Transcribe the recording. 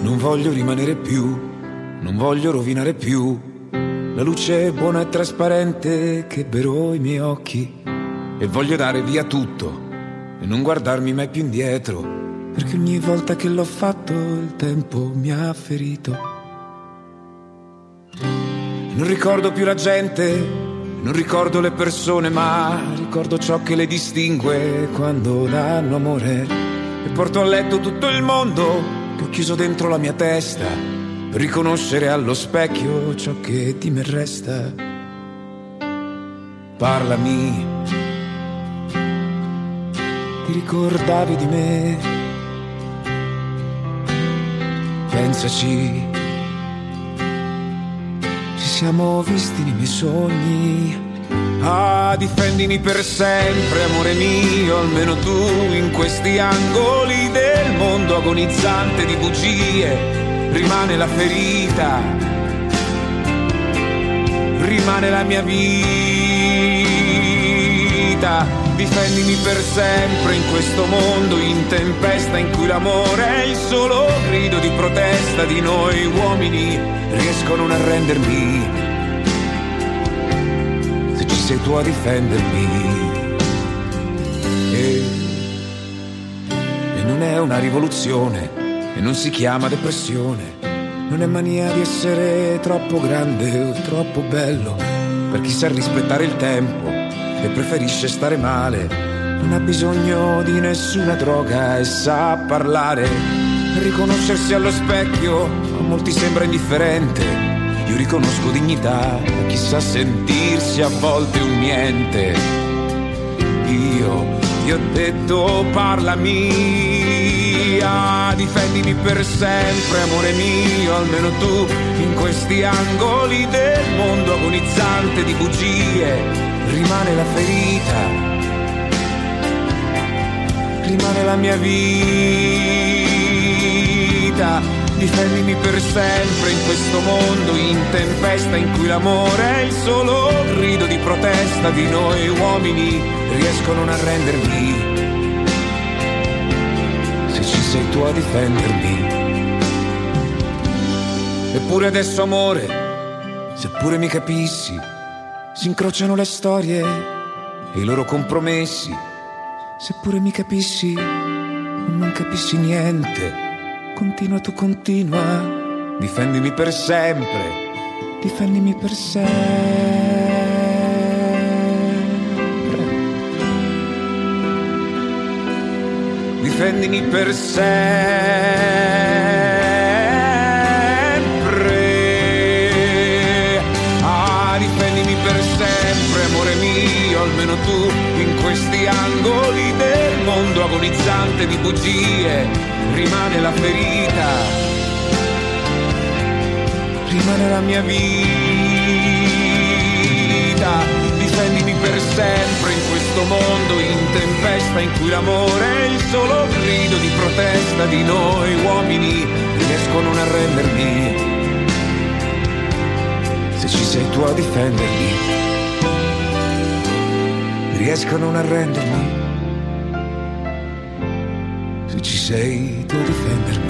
Non voglio rimanere più, non voglio rovinare più la luce buona e trasparente che ebbero i miei occhi. E voglio dare via tutto e non guardarmi mai più indietro, perché ogni volta che l'ho fatto il tempo mi ha ferito. Non ricordo più la gente, non ricordo le persone, ma ricordo ciò che le distingue quando danno amore. E porto a letto tutto il mondo che ho chiuso dentro la mia testa, per riconoscere allo specchio ciò che di me resta. Parlami, ti ricordavi di me? Pensaci, ci siamo visti nei miei sogni. Ah, difendimi per sempre, amore mio, almeno tu in questi angoli del mondo agonizzante di bugie. Rimane la ferita, rimane la mia vita. Difendimi per sempre in questo mondo in tempesta, in cui l'amore è il solo grido di protesta di noi uomini. Riesco a non arrendermi, se ci sei tu a difendermi. E non è una rivoluzione, e non si chiama depressione, non è mania di essere troppo grande o troppo bello per chi sa rispettare il tempo e preferisce stare male. Non ha bisogno di nessuna droga e sa parlare. Riconoscersi allo specchio a molti sembra indifferente. Io riconosco dignità a chi sa sentirsi a volte un niente. Io ti ho detto parlami, difendimi per sempre, amore mio, almeno tu in questi angoli del mondo agonizzante di bugie. Rimane la ferita, rimane la mia vita. Difendimi per sempre in questo mondo in tempesta, in cui l'amore è il solo grido di protesta di noi uomini. Riesco a non arrendermi, se ci sei tu a difendermi. Eppure adesso, amore, seppure mi capissi, si incrociano le storie e i loro compromessi. Seppure mi capissi, non capissi niente. Continua, tu continua, difendimi per sempre, difendimi per sempre. Difendimi per sempre. Difendimi per sempre, amore mio, almeno tu in questi angoli del mondo agonizzante di bugie. Rimane la ferita, rimane la mia vita. Difendimi per sempre in questo mondo in tempesta, in cui l'amore è il solo grido di protesta di noi uomini. Riesco a non arrendermi, se ci sei tu a difendermi. Riesco a non arrendermi, se ci sei tu a difendermi.